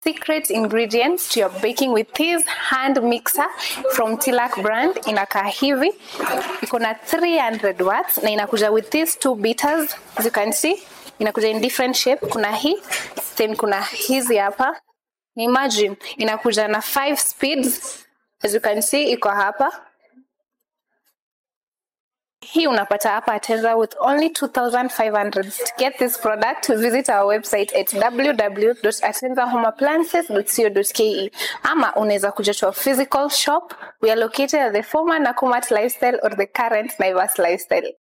secret ingredients to your baking with this hand mixer from Tilak brand. Inakaa hivi, iko na 300 watts na inakuja with these 2 beaters. As you can see, inakuja in different shape. Kuna hii, then kuna hizi hapa. Imagine inakuja na 5 speeds. As you can see, iko hapa. Hii unapata hapa Atenza with only 2,500. To get this product, visit our website at www.atenzahomeappliances.co.ke. Ama unaweza kuja to our physical shop. We are located at the former Nakumatt Lifestyle or the current Naivas Lifestyle.